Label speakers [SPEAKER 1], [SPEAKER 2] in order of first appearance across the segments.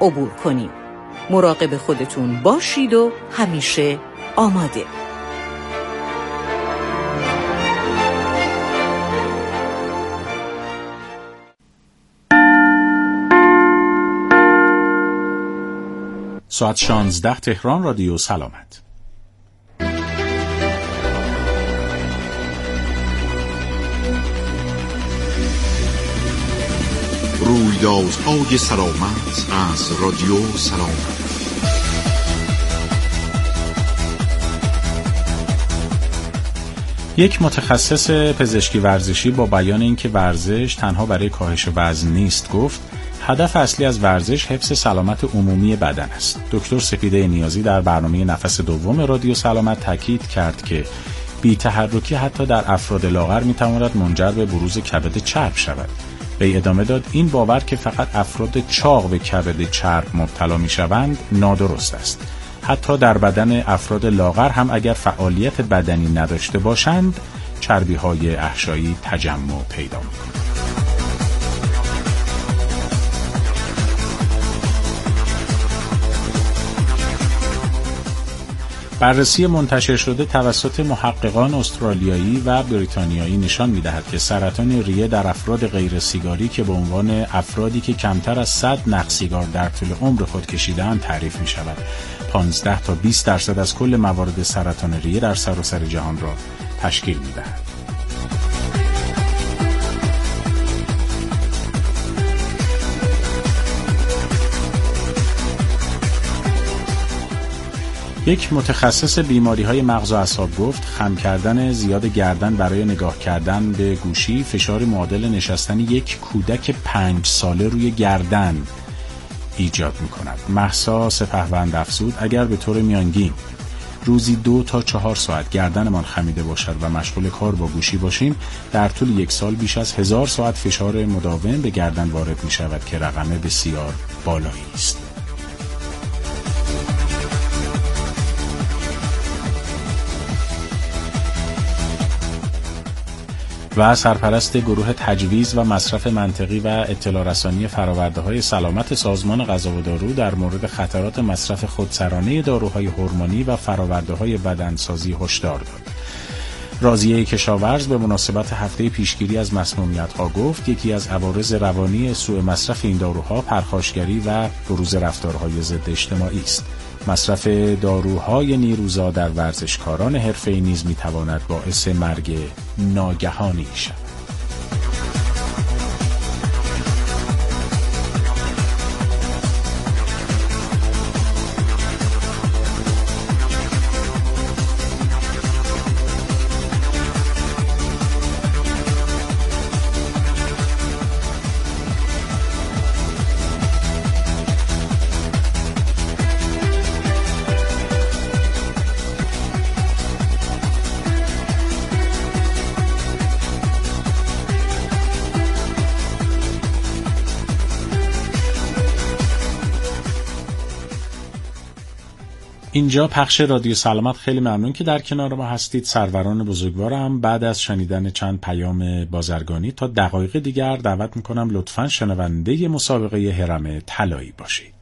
[SPEAKER 1] عبور کنیم. مراقب خودتون باشید و همیشه آماده.
[SPEAKER 2] ساعت 16 تهران، رادیو سلامت.
[SPEAKER 3] رویدادهای سلامت از رادیو سلامت.
[SPEAKER 2] یک متخصص پزشکی ورزشی با بیان اینکه ورزش تنها برای کاهش وزن نیست گفت هدف اصلی از ورزش حفظ سلامت عمومی بدن است. دکتر سپیده نیازی در برنامه نفس دوم رادیو سلامت تاکید کرد که بی تحرکی حتی در افراد لاغر میتواند منجر به بروز کبد چرب شود. به ادامه داد این باور که فقط افراد چاق به کبد چرب مبتلا میشوند نادرست است. حتی در بدن افراد لاغر هم اگر فعالیت بدنی نداشته باشند چربی‌های احشایی تجمع پیدا می‌کنند. بررسی منتشر شده توسط محققان استرالیایی و بریتانیایی نشان می‌دهد که سرطان ریه در افراد غیر سیگاری که به عنوان افرادی که کمتر از 100 نخ سیگار در طول عمر خود کشیده‌اند تعریف می‌شود. 15 تا 20% از کل موارد سرطان ریه در سراسر جهان را تشکیل می‌دهد. یک متخصص بیماری‌های مغز و اعصاب گفت خم کردن زیاد گردن برای نگاه کردن به گوشی فشار معادل نشستن یک کودک 5 ساله روی گردن ایجاد می‌کند. مهسا سپهوند افزود اگر به طور میانگین روزی 2 تا 4 ساعت گردنمان خمیده باشد و مشغول کار با گوشی باشیم در طول یک سال بیش از 1000 ساعت فشار مداوم به گردن وارد می‌شود که رقم بسیار بالایی است. و سرپرست گروه تجویز و مصرف منطقی و اطلاع رسانی فرآورده‌های سلامت سازمان غذا و دارو در مورد خطرات مصرف خودسرانه داروهای هورمونی و فرآورده‌های بدنسازی هشدار داد. راضیه کشاورز به مناسبت هفته پیشگیری از مسمومیت‌ها گفت یکی از عوارض روانی سوء مصرف این داروها پرخاشگری و بروز رفتارهای ضد اجتماعی است. مصرف داروهای نیروزا در ورزشکاران حرفه‌ای نیز می‌تواند باعث مرگ ناگهانی شود. اینجا پخش رادیو سلامت. خیلی ممنون که در کنار ما هستید. سروران بزرگوارم بعد از شنیدن چند پیام بازرگانی تا دقایق دیگر دعوت میکنم لطفاً شنونده مسابقه هرم طلایی باشید.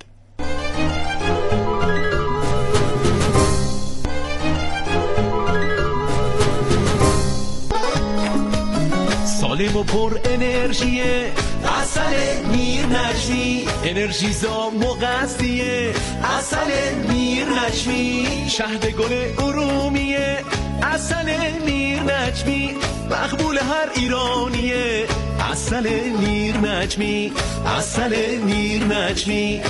[SPEAKER 4] سالم و پر انرژیه عسل میر نجمی، انرژیزا مغذیه عسل میر نجمی، شهد گل ارومیه عسل میر نجمی، مقبول هر ایرانیه عسل میر نجمی، عسل میر نجمی.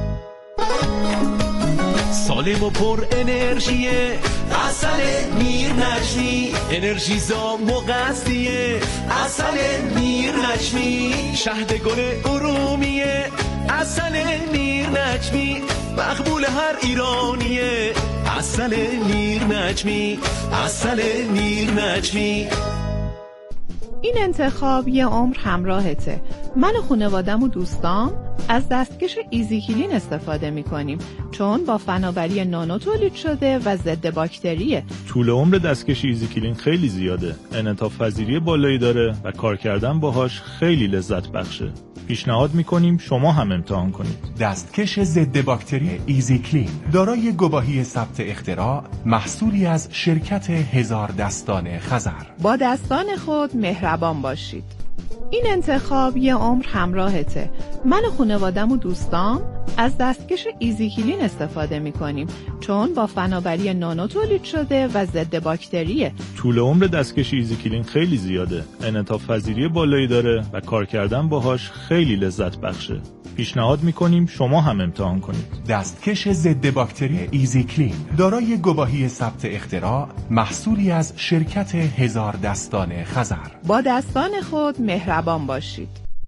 [SPEAKER 4] سالم و پر انرژیه عسل میر نجمی، انرژیزا مغذیه عسل میر نجمی، شهد گل ارومیه عسل میر نجمی، مقبول هر ایرانیه عسل میر نجمی، عسل میر نجمی.
[SPEAKER 5] این انتخاب یه عمر همراهته. من و خانواده‌م و دوستام از دستکش ایزیکلین استفاده می‌کنیم چون با فناوری نانو تولید شده و ضد باکتریه.
[SPEAKER 6] طول عمر دستکش ایزیکلین خیلی زیاده، انعطاف پذیری بالایی داره و کار کردن باهاش خیلی لذت بخشه. پیشنهاد میکنیم شما هم امتحان کنید.
[SPEAKER 7] دستکش ضد باکتری ایزی کلین دارای گواهی ثبت اختراع، محصولی از شرکت هزار دستان خزر.
[SPEAKER 5] با دستان خود مهربان باشید. این انتخاب یه عمر همراهته. من و خانوادم و دوستام از دستکش ایزی کلین استفاده میکنیم چون با فناوری نانو تولید شده و ضد باکتریه.
[SPEAKER 6] طول عمر دستکش ایزی کلین خیلی زیاده. انعطاف پذیری بالایی داره و کار کردن باهاش خیلی لذت بخشه. پیشنهاد میکنیم شما هم امتحان کنید.
[SPEAKER 7] دستکش ضد باکتری ایزی کلین دارای گواهی ثبت اختراع، محصولی از شرکت هزار دستان خزر.
[SPEAKER 5] با دستان خود مهربان باشید.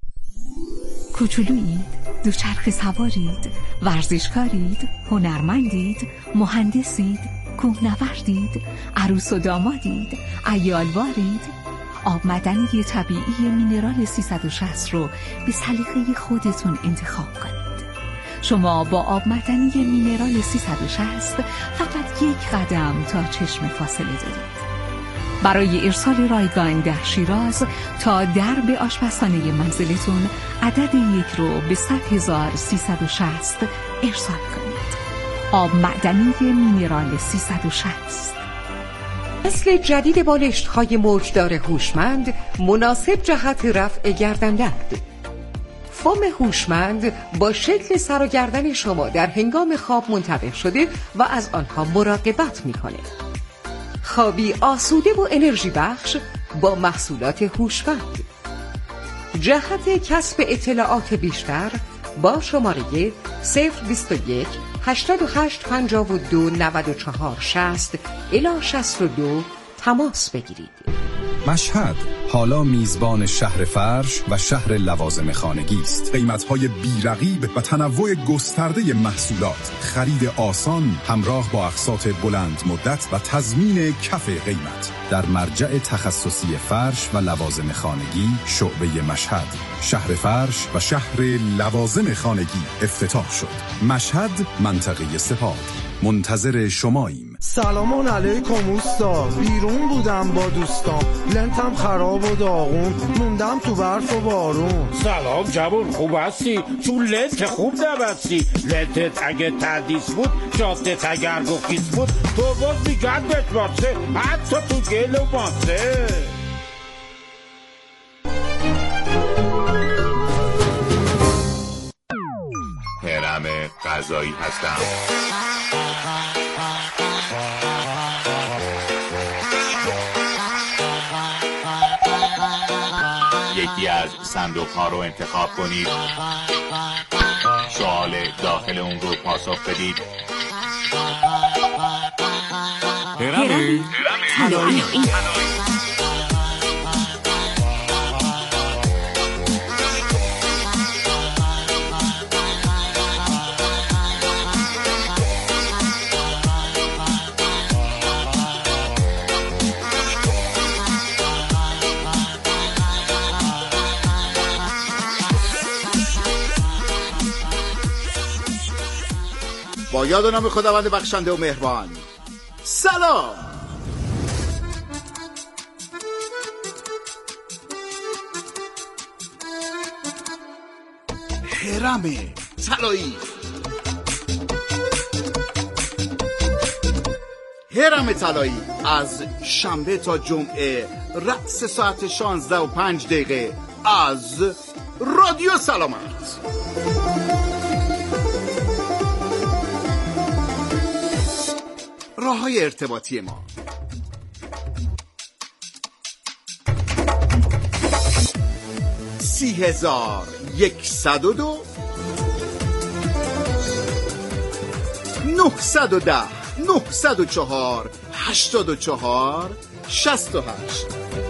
[SPEAKER 8] کوچولویید، دوچرخه سوارید، ورزشکارید، هنرمندید، مهندسید، کوهنوردید، عروس و دامادید، عیالوارید. آب معدنی طبیعی مینرال 360 رو به سلیقه خودتون انتخاب کنید. شما با آب معدنی مینرال 360 فقط یک قدم تا چشم فاصله دارید. برای ارسال رایگان در شیراز تا درب آشپزخانه منزلتون عدد 1 رو به 100,360 ارسال کنید. آب معدنی مینرال 360.
[SPEAKER 9] نسل جدید بالشت‌های موجدار هوشمند مناسب جهت رفع گردن‌درد. فوم هوشمند با شکل سر و گردن شما در هنگام خواب منطبق شده و از آنها مراقبت می‌کنه. خوابی آسوده و انرژی بخش با محصولات هوشمند. جهت کسب اطلاعات بیشتر با شماره 021 88 52 94 60 الی 62 تماس بگیرید.
[SPEAKER 10] مشهد حالا میزبان شهر فرش و شهر لوازم خانگی است. قیمت‌های بی‌رقیب و تنوع گسترده محصولات، خرید آسان همراه با اقساط بلند مدت و تضمین کف قیمت. در مرجع تخصصی فرش و لوازم خانگی شعبه مشهد، شهر فرش و شهر لوازم خانگی افتتاح شد. مشهد، منطقه سپاه. منتظر شماییم.
[SPEAKER 11] سلام علیکم اوستا. بیرون بودم با دوستام، لنتم خراب و داغون، موندم تو برف و بارون.
[SPEAKER 12] سلام جوون، خوب هستی؟ چون لنت خوب نبستی. لنتت اگه تردیس بود، جادت اگر گفیس بود، تو باز میگردت باسه، حتی تو گل و ماسه.
[SPEAKER 3] هرم غذایی هستم. یکی از صندوق ها رو انتخاب کنید، سوال داخل اون رو پاسخ بدید.
[SPEAKER 8] هرم طلایی.
[SPEAKER 13] با یاد و نام خداوند بخشنده و مهربان. سلام. هرم طلایی. هرم طلایی از شنبه تا جمعه رأس ساعت 16:05 از رادیو سلامت. راه‌های ارتباطی ما: 30,102 910 904 84 68.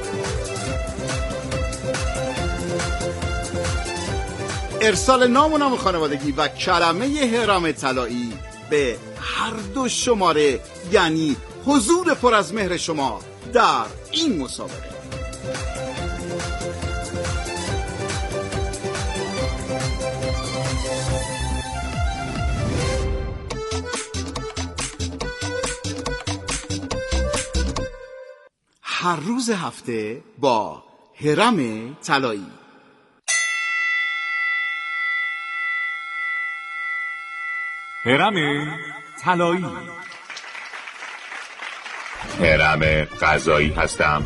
[SPEAKER 13] ارسال نام و نام خانوادگی و کلمه هرم طلایی به هر دو شماره، یعنی حضور پر از مهر شما در این مسابقه. هر روز هفته با هرم طلایی.
[SPEAKER 14] هرم طلایی.
[SPEAKER 3] هرم غذایی هستم.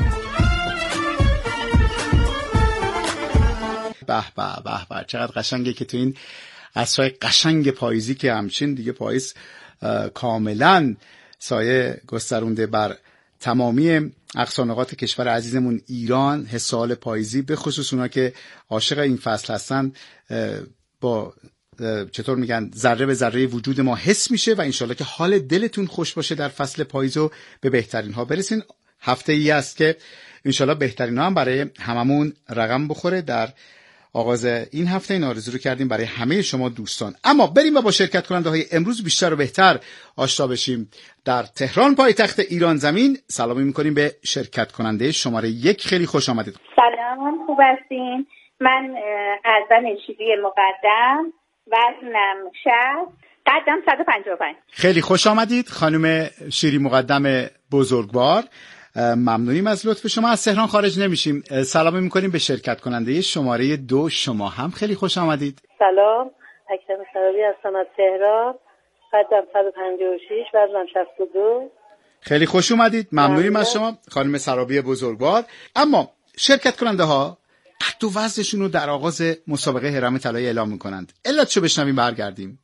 [SPEAKER 13] به به به به، چقدر قشنگه که تو این عصرهای قشنگ پاییزی که همچین دیگه پاییز کاملا سایه گسترونده بر تمامی اقصانقاط کشور عزیزمون ایران، حس حال پاییزی به خصوص اونا که عاشق این فصل هستن با چطور میگن ذره به ذره وجود ما حس میشه و انشالله که حال دلتون خوش باشه در فصل پاییز و به بهترین ها برسین. هفته ای است که انشالله بهترین ها هم برای هممون رقم بخوره. در آغاز این هفته این آرزو رو کردیم برای همه شما دوستان. اما بریم و با شرکت کننده های امروز بیشتر و بهتر آشنا بشیم. در تهران پایتخت ایران زمین سلامی میکنیم به شرکت کننده شماره 1. خیلی خوش آمدید.
[SPEAKER 15] سلام، خوب هستین؟ من ارزن شیری مقدم، وزنم 60، قدم 155.
[SPEAKER 13] خیلی خوش آمدید خانم شیری مقدم بزرگوار. ممنونیم از لطف شما. از تهران خارج نمیشیم. سلام میکنیم به شرکت کننده شماره 2. شما هم خیلی خوش آمدید.
[SPEAKER 16] سلام، اکرم سرابی هستم از تهران، قدم 156، وزنم 62.
[SPEAKER 13] خیلی خوش اومدید. ممنونیم از شما خانم سرابی بزرگوار. اما شرکت کننده ها قد و وزنشون رو در آغاز مسابقه هرم طلایی اعلام میکنند. علتشو بشنویم برگردیم.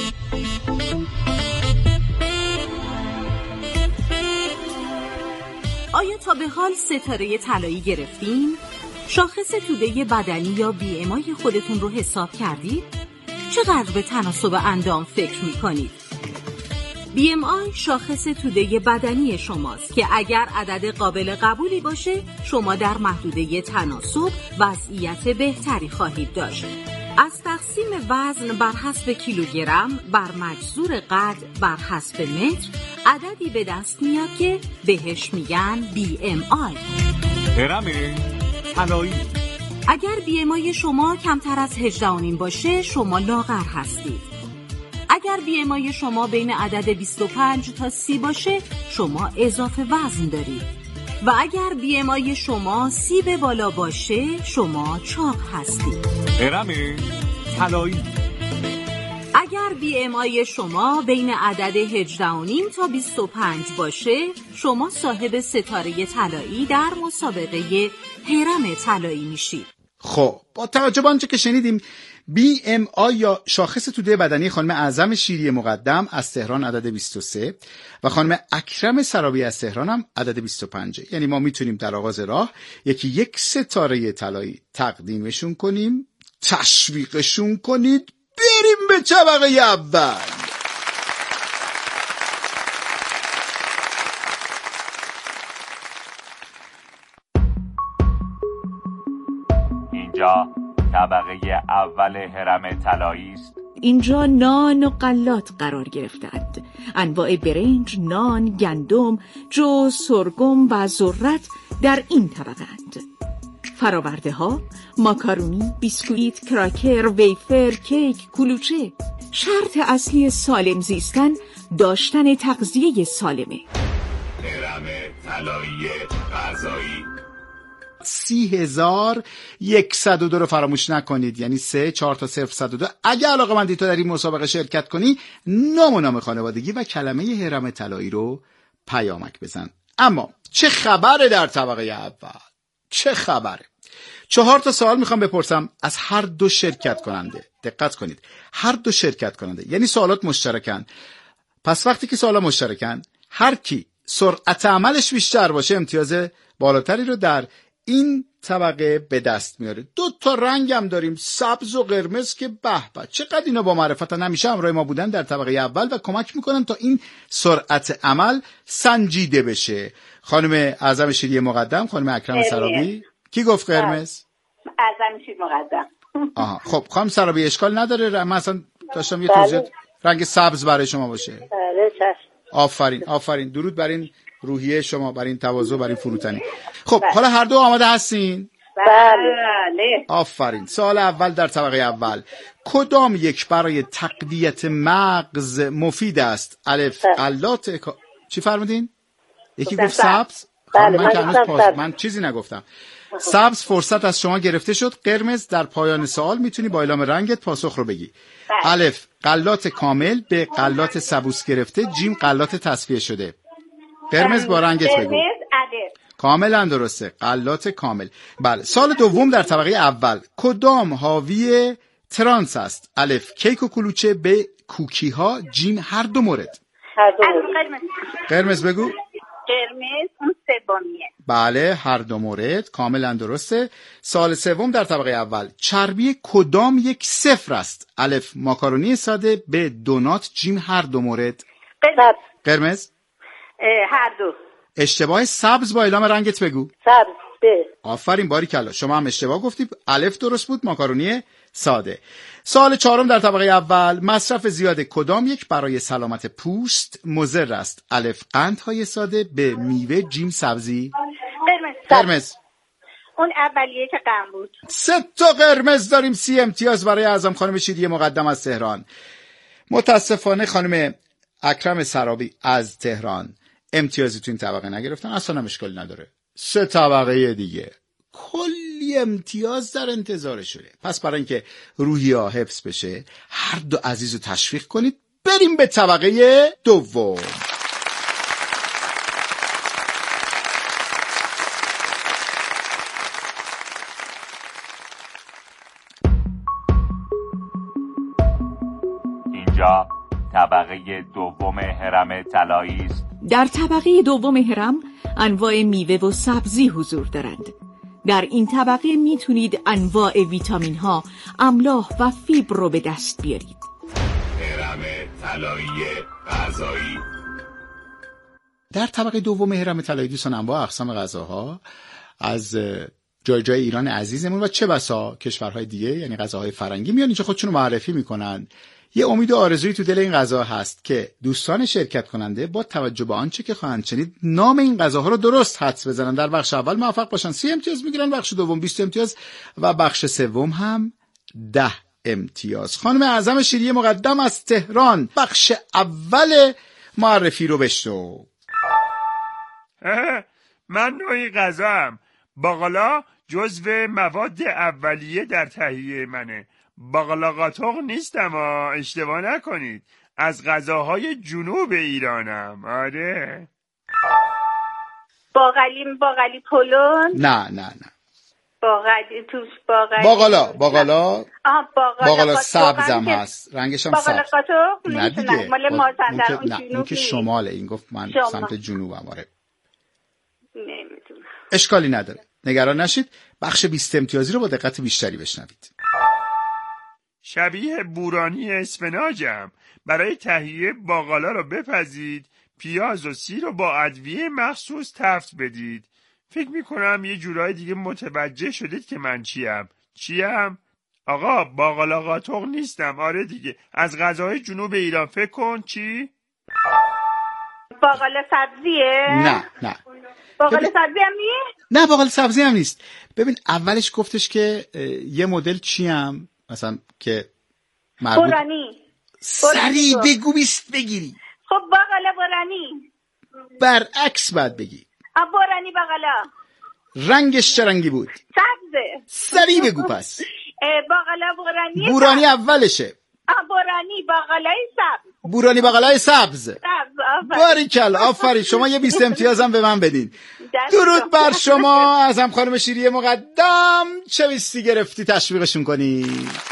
[SPEAKER 1] آیا تا به حال ستاره طلایی گرفتین؟ شاخص توده بدنی یا BMI خودتون رو حساب کردید؟ چقدر به تناسب اندام فکر میکنید؟ BMI شاخص توده بدنی شماست که اگر عدد قابل قبولی باشه شما در محدوده تناسب وضعیت بهتری خواهید داشت. از تقسیم وزن بر حسب کیلوگرم بر مجذور قد بر حسب متر عددی به دست میاد که بهش میگن BMI.
[SPEAKER 14] هرم طلایی.
[SPEAKER 1] اگر BMI شما کمتر از 18.5 باشه شما لاغر هستید. اگر BMI شما بین عدد 25 تا 30 باشه شما اضافه وزن دارید و اگر BMI شما 30 به بالا باشه شما چاق هستید.
[SPEAKER 14] هرم طلایی.
[SPEAKER 1] اگر BMI شما بین عدد 18.5 تا 25 باشه شما صاحب ستاره طلایی در مسابقه هرم طلایی میشید.
[SPEAKER 13] خب با توجه به آنچه که شنیدیم BMI یا شاخص توده بدنی خانم اعظم شیری مقدم از تهران عدد 23 و خانم اکرم سرابی از تهران هم عدد 25. یعنی ما میتونیم در آغاز راه یک ستاره طلایی تقدیمشون کنیم، تشویقشون کنید، بریم به طبقه اول.
[SPEAKER 3] اینجا طبقه اول هرم طلایی است.
[SPEAKER 8] اینجا نان و غلات قرار گرفتند. انواع برنج، نان، گندم، جو، سرگم و ذرت در این طبقه‌اند. فراورده ها، ماکارونی، بیسکویت، کراکر، ویفر، کیک، کلوچه. شرط اصلی سالم زیستن داشتن تغذیه سالمه.
[SPEAKER 3] هرم طلایی غذایی.
[SPEAKER 13] 30,102 رو فراموش نکنید، یعنی 3-4 تا 0-102. اگه علاقه‌مندی تو در این مسابقه شرکت کنی نام و نام خانوادگی و کلمه هرم طلایی رو پیامک بزن. اما چه خبره در طبقه اول؟ چه خبره؟ 4 تا سوال میخوام بپرسم از هر دو شرکت کننده. دقت کنید، هر دو شرکت کننده، یعنی سوالات مشترکن. پس وقتی که سوالات مشترکن هر کی سرعت عملش بیشتر باشه امتیاز بالاتری رو در این طبقه به دست میاره. 2 تا رنگ هم داریم، سبز و قرمز، که به به چقدر اینا با معرفتن همیشه همراه ما بودن در طبقه اول و کمک میکنن تا این سرعت عمل سنجیده بشه. خانم اعظم شیری مقدم، خانم اکرم سرابی. کی گفت قرمز؟
[SPEAKER 15] اعظم شیری مقدم.
[SPEAKER 13] آها خب خانم سرابی اشکال نداره، من اصلا داشتم یه توضیح رنگ سبز برای شما باشه.
[SPEAKER 16] بله چشم.
[SPEAKER 13] آفرین آفرین، درود بر این روحیه شما، بر این تواضع، بر این فروتنی. خب حالا هر دو آماده هستین؟
[SPEAKER 15] بله.
[SPEAKER 13] آفرین. سوال اول در طبقه اول، کدام یک برای تقویت مغز مفید است؟ الف غلات چی فرمودین؟ یکی گفت سبز.
[SPEAKER 16] بله
[SPEAKER 13] من چیزی نگفتم. سبز فرصت از شما گرفته شد. قرمز در پایان سوال میتونی با اعلام رنگت پاسخ رو بگی. الف غلات کامل، ب غلات سبوس گرفته، جیم غلات تصفیه شده. قرمز با رنگت بگو.
[SPEAKER 15] قرمز الف.
[SPEAKER 13] کاملا درسته، غلات کامل. بله. سال دوم در طبقه اول کدام حاوی ترانس است؟ الف کیک و کلوچه، ب کوکی ها، جیم هر دو مورد.
[SPEAKER 16] هر دو مورد.
[SPEAKER 13] قرمز بگو.
[SPEAKER 15] قرمز اون سومیه.
[SPEAKER 13] بله هر دو مورد، کاملا درسته. سال سوم در طبقه اول چربی کدام یک صفر است؟ الف ماکارونی ساده، ب دونات، جیم هر دو مورد. قرمز.
[SPEAKER 15] هر دو.
[SPEAKER 13] اشتباه سبز با اعلام رنگت بگو.
[SPEAKER 16] سبز ب.
[SPEAKER 13] آفرین باریکلا، شما هم اشتباه گفتی. الف درست بود، ماکارونی ساده. سال چهارم در طبقه اول مصرف زیاد کدام یک برای سلامت پوست مضر است؟ الف قندهای ساده، ب میوه، جیم سبزی. قرمز.
[SPEAKER 15] اون اولیه که قند بود.
[SPEAKER 13] 3 قرمز داریم. 30 امتیاز برای اعظم خانم شیری مقدم از تهران. متاسفانه خانم اکرم سرابی از تهران امتیازی تو این طبقه نگرفتن. اصلا هم اشکالی نداره، 3 طبقه دیگه کلی امتیاز در انتظارشونه. پس برای اینکه روحیه حفظ بشه هر دو عزیز رو تشویق کنید بریم به طبقه دوم.
[SPEAKER 3] اینجا طبقه دوم هرم طلایی است.
[SPEAKER 1] در طبقه دوم هرم انواع میوه و سبزی حضور دارند. در این طبقه میتونید انواع ویتامین ها، املاح و فیبر رو به دست بیارید.
[SPEAKER 3] هرم طلایی غذایی.
[SPEAKER 13] در طبقه دوم هرم طلایی دوستان انواع اقسام غذاها از جای ایران عزیزمون و چه بسا کشورهای دیگه، یعنی غذاهای فرنگی میان اینجا خودشون رو معرفی میکنن. یه امید و آرزویی تو دل این غذا هست که دوستان شرکت کننده با توجه به آنچه که خواهند شنید نام این غذاها رو درست حدس بزنن. در بخش اول موفق باشن 30 امتیاز میگیرن، بخش دوم 20 امتیاز و بخش سوم هم 10 امتیاز. خانم اعظم شیری مقدم از تهران بخش اول معرفی رو بشنو.
[SPEAKER 17] من نوعی غذام باقلا جزو مواد اولیه در تهیه منه. باقلا قاطق نیستم، اشتباه نکنید. از غذاهای جنوب ایرانم. آره.
[SPEAKER 15] باقلی پلون.
[SPEAKER 13] نه
[SPEAKER 15] باقلی توش
[SPEAKER 13] باقلا سبزم هست، رنگش هم
[SPEAKER 15] باقلا
[SPEAKER 13] سبز.
[SPEAKER 15] قاطق
[SPEAKER 13] نه دیگه
[SPEAKER 15] مال مازندران اون
[SPEAKER 13] نه این که شماله، این گفت من سمت جنوبم. آره
[SPEAKER 15] نمیدونم.
[SPEAKER 13] اشکالی نداره، نگران نشید. بخش 20 امتیازی رو با دقت بیشتری بشنوید.
[SPEAKER 17] شبیه بورانی اسفناجم. برای تهیه باقلا رو بپزید، پیاز و سیر رو با ادویه مخصوص تفت بدید. فکر میکنم یه جورای دیگه متوجه شدید که من چیم؟ آقا باقلا قاطق نیستم. آره دیگه، از غذاهای جنوب ایران. فکر کن چی؟
[SPEAKER 15] باقلا سبزیه؟
[SPEAKER 13] نه
[SPEAKER 15] باقلا سبزی هم نیست؟
[SPEAKER 13] نه باقلا سبزی هم نیست. ببین اولش گفتش که یه مدل چیم مثلا که مربوط
[SPEAKER 15] بورانی.
[SPEAKER 13] سریع بگو بیست بگیری.
[SPEAKER 15] خب باقلا بورانی.
[SPEAKER 13] برعکس باید بگی.
[SPEAKER 15] بورانی باقلا.
[SPEAKER 13] رنگش چه رنگی بود؟
[SPEAKER 15] سبزه.
[SPEAKER 13] سریع بگو پس.
[SPEAKER 15] باقلا
[SPEAKER 13] بورانی اولشه.
[SPEAKER 15] بورانی باقلای سبز.
[SPEAKER 13] بورانی باقلای سبز. باریکلا، آفرین. شما یه 20 امتیازم به من بدین. درود بر شما. از هم خانم شیری مقدم چه 20 گرفتی تشویقشون کنی.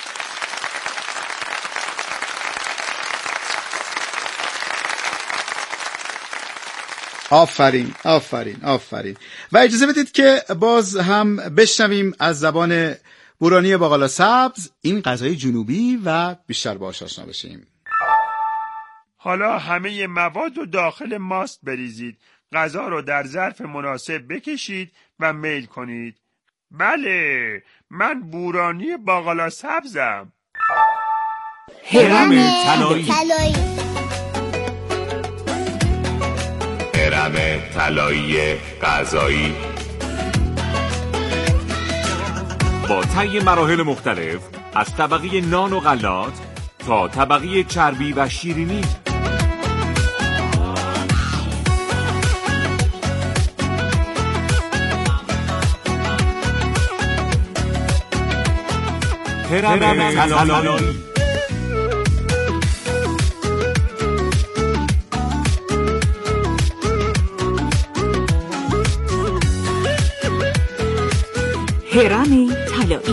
[SPEAKER 13] آفرین. و اجازه بدید که باز هم بشنویم از زبان بورانی باقلا سبز این غذای جنوبی و بیشتر باهاش آشنا بشیم.
[SPEAKER 17] حالا همه مواد رو داخل ماست بریزید. غذا رو در ظرف مناسب بکشید و میل کنید. بله، من بورانی باقلا سبزم.
[SPEAKER 14] هرم طلایی.
[SPEAKER 3] هرم طلایی غذایی.
[SPEAKER 14] با طی مراحل مختلف از طبقه نان و غلات تا طبقه چربی و شیرینی. هرم طلایی.
[SPEAKER 1] هرم طلایی.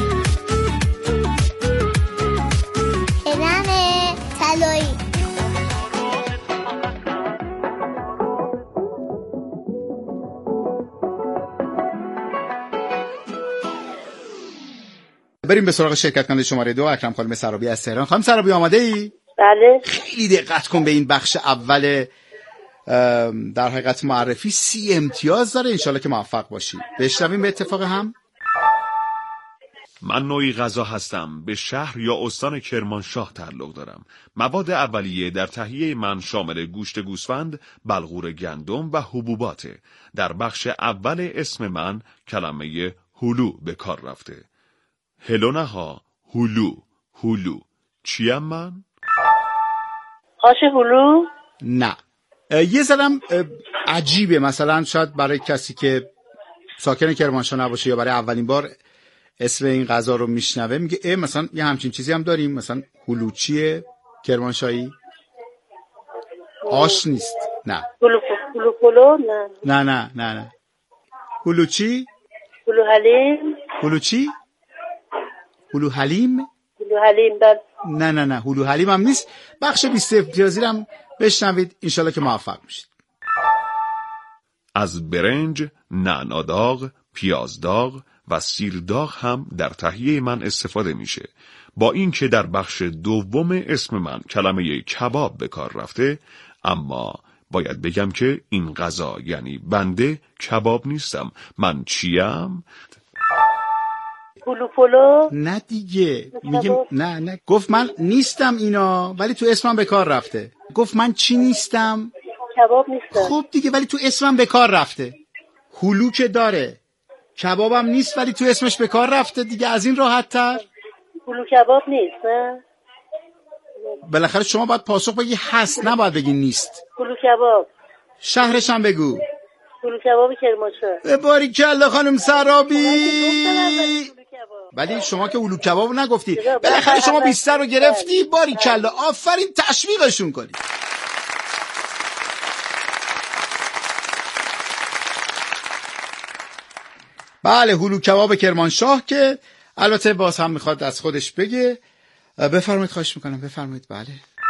[SPEAKER 18] هرم طلایی.
[SPEAKER 13] بریم به سراغ شرکت کننده شماره 2 اکرم خانم سرابی از تهران. خانم سرابی آماده ای؟
[SPEAKER 16] بله.
[SPEAKER 13] خیلی دقت کن به این بخش اول، در حقیقت معرفی 30 امتیاز داره، انشالله که موفق باشی. بشنویم به اتفاق هم.
[SPEAKER 14] من نوعی غذا هستم، به شهر یا استان کرمانشاه تعلق دارم. مواد اولیه در تهیه من شامل گوشت گوسفند، بلغور گندم و حبوباته. در بخش اول اسم من کلمه هلو به کار رفته. هلو نها، هلو. چیم من؟
[SPEAKER 16] آش هلو؟
[SPEAKER 13] نه. یه ذرم عجیبه، مثلا شاید برای کسی که ساکن کرمانشاه نباشه یا برای اولین بار اسم این غذا رو میشنوه میگه مثلا یه همچین چیزی هم داریم، مثلا هلو چیه کرمانشاهی؟ آش نیست. نه.
[SPEAKER 16] هلو پلو؟
[SPEAKER 13] نه. هلو چی؟
[SPEAKER 16] هلو حلیم؟
[SPEAKER 13] هلو چی؟ هلو حلیم؟
[SPEAKER 16] هلو حلیم بله.
[SPEAKER 13] نه هلو حلیم هم نیست. بخش 20 امتیازی هم بشنوید، انشالله که موفق میشید.
[SPEAKER 14] از برنج، نعنا داغ، پیاز داغ و سیر داغ هم در تهیه من استفاده میشه. با اینکه در بخش دوم اسم من کلمه کباب به کار رفته، اما باید بگم که این غذا یعنی بنده کباب نیستم. من چیم؟
[SPEAKER 16] هلو پلو؟
[SPEAKER 13] نه دیگه، میگم نه گفت من نیستم اینا، ولی تو اسمم به کار رفته. گفت من چی نیستم؟
[SPEAKER 16] کباب نیستم.
[SPEAKER 13] خب دیگه، ولی تو اسمم به کار رفته. هلو که داره، کبابم نیست ولی تو اسمش به کار رفته دیگه. از این راحت تر
[SPEAKER 16] هلو کباب نیست. نه
[SPEAKER 13] بالاخره شما باید پاسخ بگی هست، نباید بگی نیست.
[SPEAKER 16] هلو کباب.
[SPEAKER 13] شهرش هم بگو.
[SPEAKER 16] هلو کباب کرمانشاه.
[SPEAKER 13] باریکلا خانم سرابی. ولی شما که هلو کباب نگفتی، بالاخره شما 20 رو گرفتی. باریکلا، آفرین، تشویقشون کنید. بله، هلو کباب کرمانشاه که البته باز هم میخواد از خودش بگه. بفرمایید، خواهش میکنم، بفرمایید. بله.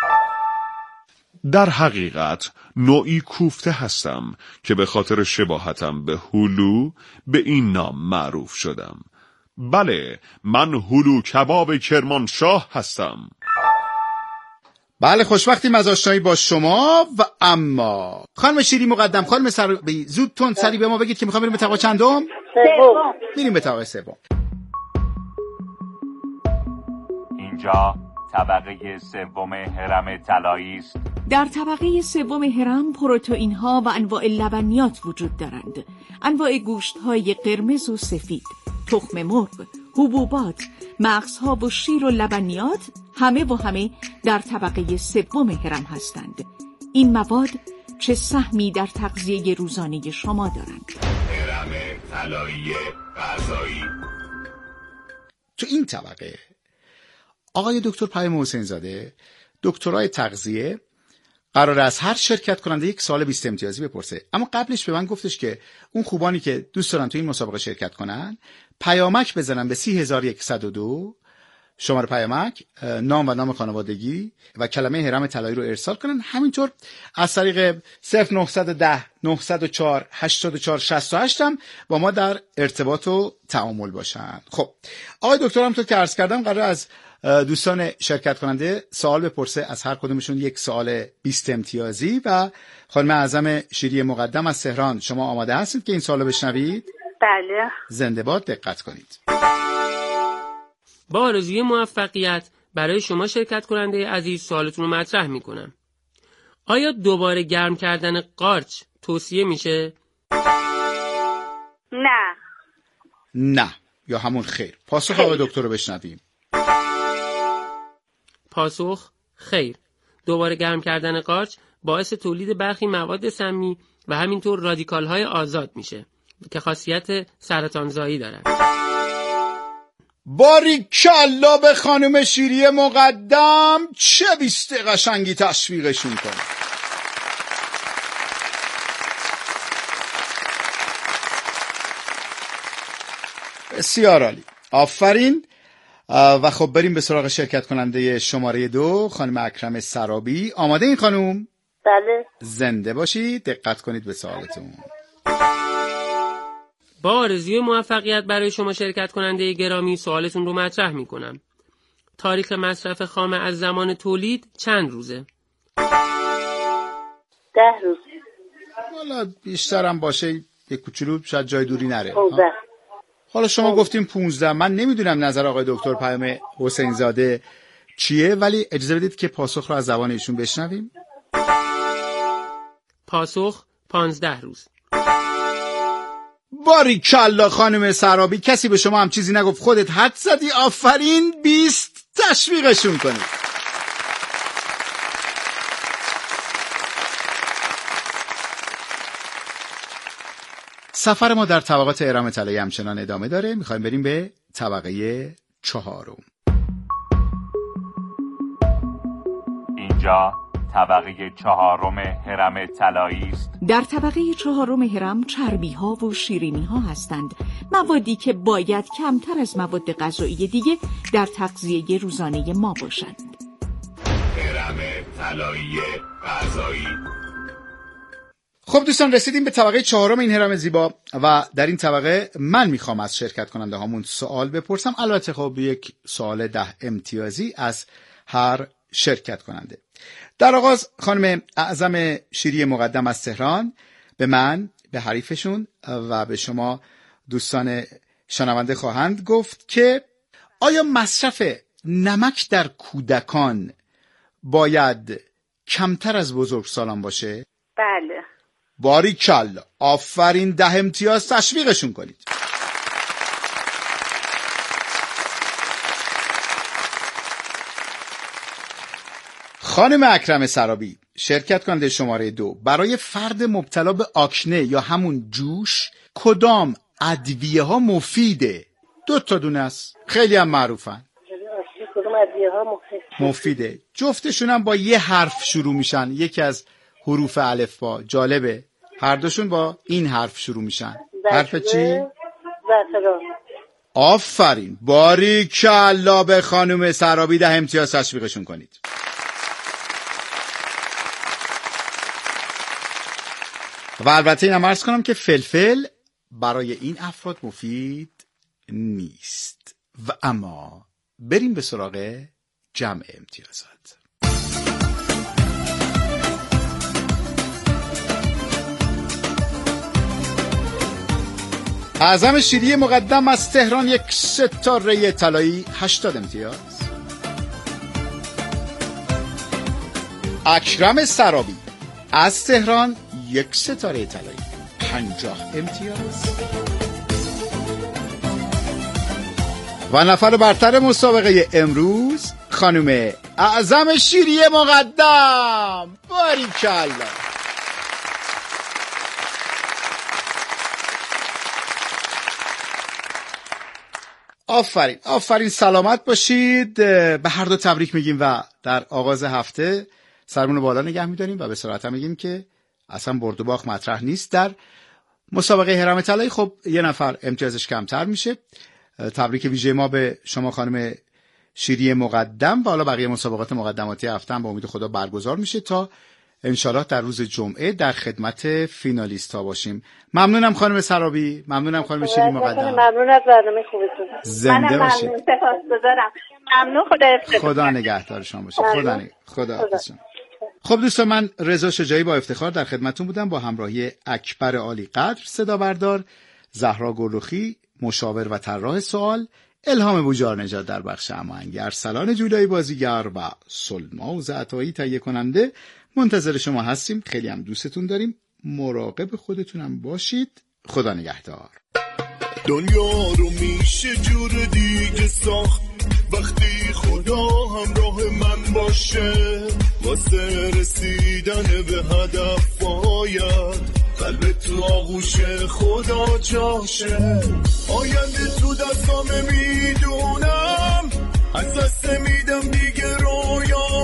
[SPEAKER 14] در حقیقت نوعی کوفته هستم که به خاطر شباهتم به هلو به این نام معروف شدم. بله، من هلو کباب کرمانشاه هستم.
[SPEAKER 13] بله، خوشبختیم از آشنایی با شما. و اما خانم شیری مقدم، خانم سرابی، زود تند سری به ما بگید که میخوام بریم به طبقه چندم؟
[SPEAKER 16] سوم.
[SPEAKER 13] میریم به طبقه سوم.
[SPEAKER 3] اینجا طبقه سوم هرم طلایی است.
[SPEAKER 1] در طبقه سوم هرم پروتئین ها و انواع لبنیات وجود دارند. انواع گوشت های قرمز و سفید، تخم مرغ، حبوبات، مغزها و شیر و لبنیات همه در طبقه سوم هرم هستند. این مواد چه سهمی در تغذیه روزانه شما دارند؟
[SPEAKER 3] هرم طلایی غذایی.
[SPEAKER 13] تو این طبقه آقای دکتر پیام حسین زاده، دکترای تغذیه، قراره از هر شرکت کننده یک سوال 20 امتیازی بپرسه. اما قبلش به من گفتش که اون خوبانی که دوست دارن تو این مسابقه شرکت کنن پیامک بزنن به 30102 شماره پیامک، نام و نام خانوادگی و کلمه هرم طلایی رو ارسال کنن. همینطور از طریق 0910 904 84 68 هم با ما در ارتباط و تعامل باشن. خب آقای دکتر، هم تو که عرض کردم قرار از دوستان شرکت کننده سوال بپرسه، از هر کدومشون یک سوال 20 امتیازی. و خانم اعظم شیری مقدم از تهران، شما آماده هستید که این سوالو بشنوید؟
[SPEAKER 15] بله.
[SPEAKER 13] زنده باد، دقت کنید.
[SPEAKER 19] با آرزوی موفقیت برای شما شرکت کننده عزیز سوالتون رو مطرح میکنم. آیا دوباره گرم کردن قارچ توصیه میشه؟
[SPEAKER 15] نه
[SPEAKER 13] یا همون خیر. پاسخ آقای دکتر رو بشنویم.
[SPEAKER 19] پاسخ خیر. دوباره گرم کردن قارچ باعث تولید برخی مواد سمی و همینطور رادیکال های آزاد میشه که خاصیت سرطانزایی دارن.
[SPEAKER 13] باریکلا به خانم شیری مقدم، چه 20 قشنگی تشویقشون کنه. بسیار عالی، آفرین. و خب بریم به سراغ شرکت کننده شماره 2 خانم اکرم سرابی. آماده این خانم؟
[SPEAKER 16] بله.
[SPEAKER 13] زنده باشید، دقت کنید به سوالتون.
[SPEAKER 19] با آرزوی موفقیت برای شما شرکت کننده گرامی سوالتون رو مطرح میکنم. تاریخ مصرف خام از زمان تولید چند روزه؟
[SPEAKER 16] 10 روز.
[SPEAKER 13] حالا بیشترم باشه، یک کوچولو شاید جای دوری نره.
[SPEAKER 16] 15.
[SPEAKER 13] حالا شما گفتیم 15. من نمیدونم نظر آقای دکتر پیام حسین زاده چیه، ولی اجازه بدید که پاسخ رو از زبان ایشون بشنویم.
[SPEAKER 19] پاسخ 15 روز.
[SPEAKER 13] باریکالله خانم سرابی، کسی به شما هم چیزی نگفت، خودت حد زدی. آفرین. 20 تشویقشون کنید. سفر ما در طبقات اهرام طلایی همچنان ادامه داره. میخوایم بریم به طبقه 4.
[SPEAKER 3] اینجا طبقه 4 هرم طلایی است.
[SPEAKER 1] در طبقه 4 هرم چربی ها و شیرینی ها هستند، موادی که باید کمتر از مواد غذایی دیگه در تغذیه روزانه ما باشند.
[SPEAKER 3] هرم طلایی غذایی.
[SPEAKER 13] خب دوستان، رسیدیم به طبقه 4 این هرم زیبا و در این طبقه من میخوام از شرکت کننده هامون سوال بپرسم. البته خب یک سوال 10 امتیازی از هر شرکت کننده. در آغاز خانم اعظم شیری مقدم از تهران به من، به حریفشون و به شما دوستان شنونده خواهند گفت که آیا مصرف نمک در کودکان باید کمتر از بزرگسالان باشه؟
[SPEAKER 16] بله.
[SPEAKER 13] باریکالله، آفرین. 10 امتیاز تشویقشون کنید. خانم اکرم سرابی، شرکت کننده شماره 2، برای فرد مبتلا به آکنه یا همون جوش کدام ادویه ها مفیده؟ 2 تا دونه است، خیلی هم معروفن.
[SPEAKER 16] کدام ادویه ها
[SPEAKER 13] مفیده؟ جفتشون هم با یه حرف شروع میشن، یکی از حروف الفبا. جالبه، هر دوشون با این حرف شروع میشن. حرف چی؟
[SPEAKER 16] زعفران.
[SPEAKER 13] آفرین، باریکالله به خانم سرابی. 10 امتیاز تشویقشون کنید. و البته اینم عرض کنم که فلفل برای این افراد مفید نیست. و اما بریم به سراغ جمع امتیازات. اعظم شیری مقدم از تهران 1 ستاره طلایی 80 امتیاز. اکرم سرابی از تهران 1 ستاره طلایی 50 امتیاز. و نفر برتر مسابقه امروز خانم اعظم شیری مقدم. باریکالله. آفرین، آفرین. سلامت باشید. به هر دو تبریک میگیم و در آغاز هفته سرمون رو بالا نگه میداریم و به صراحت هم میگیم که اصلا برد و باخت مطرح نیست. در مسابقه هرم طلایی خب یه نفر امتیازش کمتر میشه. تبریک ویژه ما به شما خانم شیری مقدم و حالا بقیه مسابقات مقدماتی هفته هم با امید خدا برگزار میشه تا انشالله در روز جمعه در خدمت فینالیست ها باشیم. ممنونم خانم سرابی، ممنونم خانم شیری مقدم.
[SPEAKER 16] ممنون از برنامه خوبتون.
[SPEAKER 13] زنده باشید.
[SPEAKER 16] ممنون، سپاسگزارم. ممنون.
[SPEAKER 13] خدا نگهدار شما باشه. خدا حافظ. خب دوستان، من رضا شجاعی با افتخار در خدمتتون بودم با همراهی اکبر عالی قدر صدا بردار، زهرا گلرخی مشاور و طراح سوال، الهام بوجار نژاد در بخش هماهنگی، ارسلان جولایی بازیگر و سلماز عطایی تهیه کننده. منتظر شما هستیم. خیلی هم دوستتون داریم. مراقب خودتونم باشید. خدا نگهدار.
[SPEAKER 4] دنیا رو میشه جور دیگه ساخت وقتی خدا همراه من باشه، واسه رسیدن به هدف باید قلبت تو آغوش خدا جاشه. آینده تو دستامه میدونم، از دست میدم دیگه رویا